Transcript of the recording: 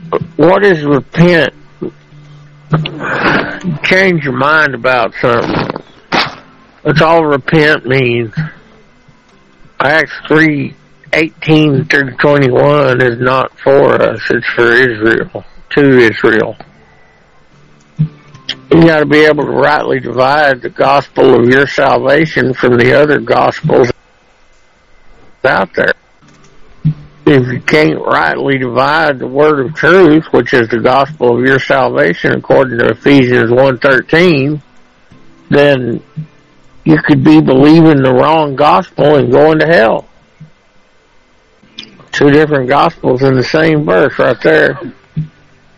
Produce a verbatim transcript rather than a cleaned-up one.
what is repent? Change your mind about something. That's all repent means. Acts three eighteen through twenty-one is not for us, it's for Israel, to Israel. You got to be able to rightly divide the gospel of your salvation from the other gospels out there. If you can't rightly divide the word of truth, which is the gospel of your salvation according to Ephesians one thirteen, then you could be believing the wrong gospel and going to hell. Two different gospels in the same verse right there.